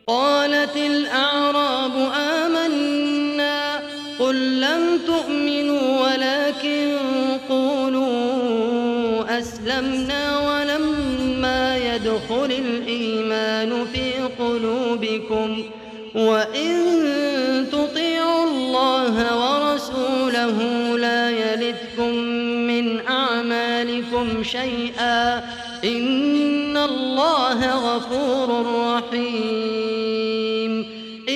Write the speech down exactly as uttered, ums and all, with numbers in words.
قالت الأعراب آمنا قل لم تؤمنوا ولكن قولوا أسلمنا ولما يدخل الإيمان في قلوبكم وإن تطيعوا الله ورسوله لا يلتكم من أعمالكم شيئا إن الله غفور رحيم.